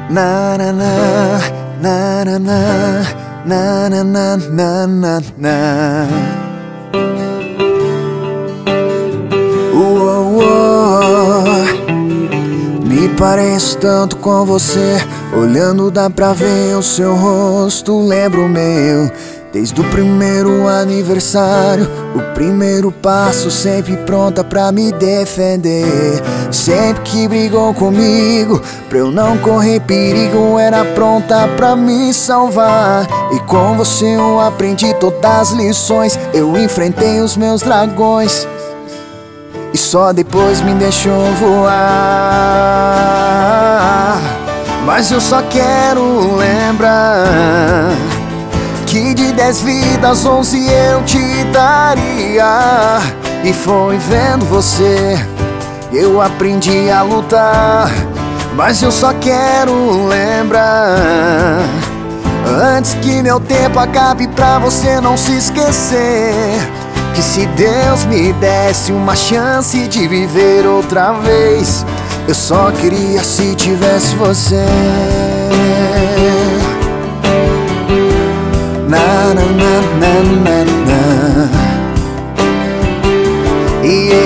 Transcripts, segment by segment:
Na na na na na na na na na na na. Me pareço tanto com você, olhando dá pra ver o seu rosto, lembro o meu. Desde o primeiro aniversário, o primeiro passo, sempre pronta pra me defender. Sempre que brigou comigo, pra eu não correr perigo, era pronta pra me salvar. E com você eu aprendi todas as lições, eu enfrentei os meus dragões e só depois me deixou voar. Mas eu só quero lembrar que de 10 vidas 11 eu te daria. E foi vendo você eu aprendi a lutar. Mas eu só quero lembrar, antes que meu tempo acabe, pra você não se esquecer, que se Deus me desse uma chance de viver outra vez, eu só queria se tivesse você. Na na na na na na. Yeah,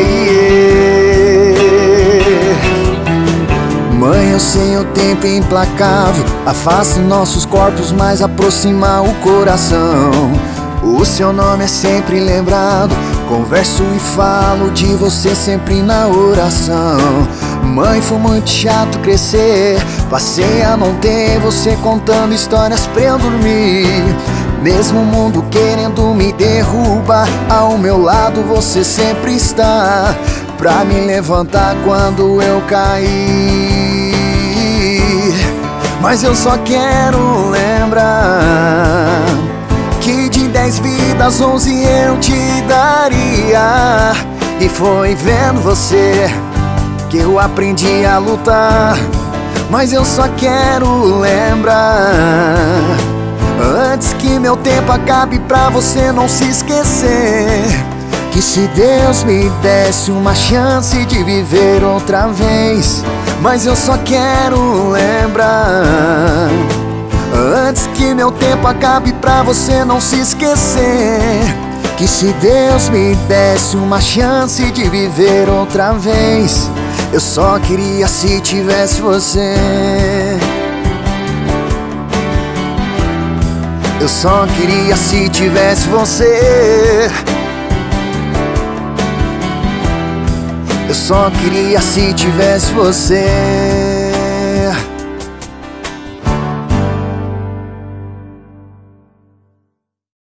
yeah. Mãe, eu sei o tempo é implacável, afasta nossos corpos, mas aproxima o coração. O seu nome é sempre lembrado, converso e falo de você sempre na oração. Mãe, foi muito chato crescer, passei a não ter você contando histórias pra eu dormir. Mesmo o mundo querendo me derrubar, ao meu lado você sempre está, pra me levantar quando eu cair. Mas eu só quero lembrar que de 10 vidas 11 eu te daria. E foi vendo você que eu aprendi a lutar. Mas eu só quero lembrar, antes que meu tempo acabe, pra você não se esquecer, que se Deus me desse uma chance de viver outra vez. Mas eu só quero lembrar, antes que meu tempo acabe, pra você não se esquecer, que se Deus me desse uma chance de viver outra vez, eu só queria se tivesse você. Eu só queria se tivesse você. Eu só queria se tivesse você.